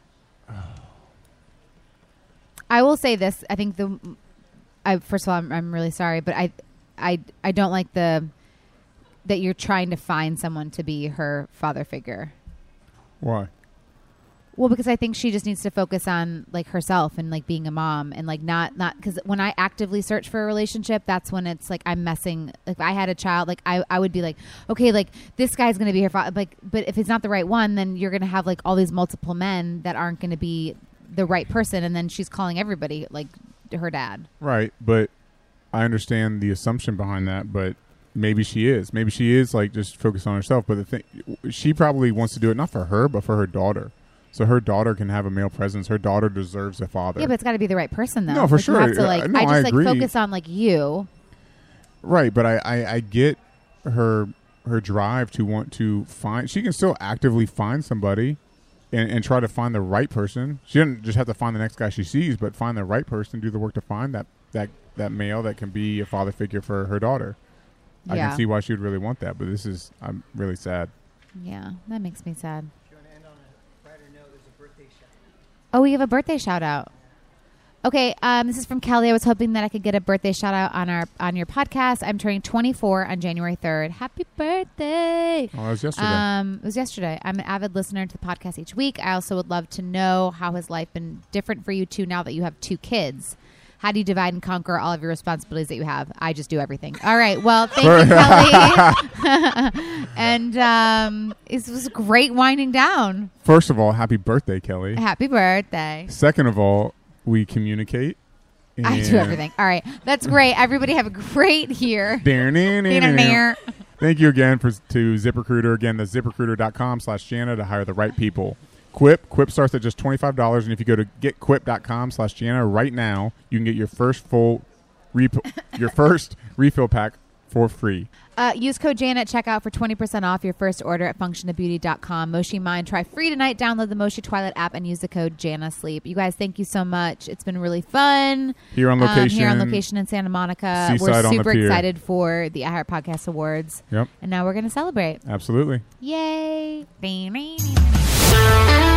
I will say this. I think first of all, I'm really sorry, but I don't like that you're trying to find someone to be her father figure. Why? Well, because I think she just needs to focus on herself and being a mom and not because when I actively search for a relationship, that's when it's I'm messing. If I had a child, I would be okay, this guy's going to be her father. But if it's not the right one, then you're going to have all these multiple men that aren't going to be the right person, and then she's calling everybody her dad. Right, but I understand the assumption behind that, but maybe she is. Maybe she is just focused on herself. But the thing, she probably wants to do it not for her, but for her daughter. So her daughter can have a male presence. Her daughter deserves a father. Yeah, but it's got to be the right person, though. No, for sure. You have to, No, I just agree. focus on you. Right, but I get her drive to want to find. She can still actively find somebody and try to find the right person. She doesn't just have to find the next guy she sees, but find the right person, do the work to find that male that can be a father figure for her daughter. I Yeah. can see why she would really want that, but I'm really sad. Yeah, that makes me sad. Oh, we have a birthday shout out. Okay, this is from Kelly. I was hoping that I could get a birthday shout out on your podcast. I'm turning 24 on January 3rd. Happy birthday! Oh, that was yesterday. It was yesterday. I'm an avid listener to the podcast each week. I also would love to know how has life been different for you two now that you have two kids. How do you divide and conquer all of your responsibilities that you have? I just do everything. All right. Well, thank you, Kelly. And it was great winding down. First of all, happy birthday, Kelly. Happy birthday. Second of all, we communicate. I do everything. All right. That's great. Everybody have a great year. Thank you again to ZipRecruiter. Again, that's ZipRecruiter.com/Jana to hire the right people. Quip starts at just $25, and if you go to getquip.com/Jana right now, you can get your first refill pack for free. Use code Jana at checkout for 20% off your first order at functionofbeauty.com. Moshi Mind, try free tonight. Download the Moshi Twilight app and use the code JanaSleep. You guys, thank you so much. It's been really fun. Here on location in Santa Monica. Seaside, we're super excited for the iHeart Podcast Awards. Yep. And now we're going to celebrate. Absolutely. Yay.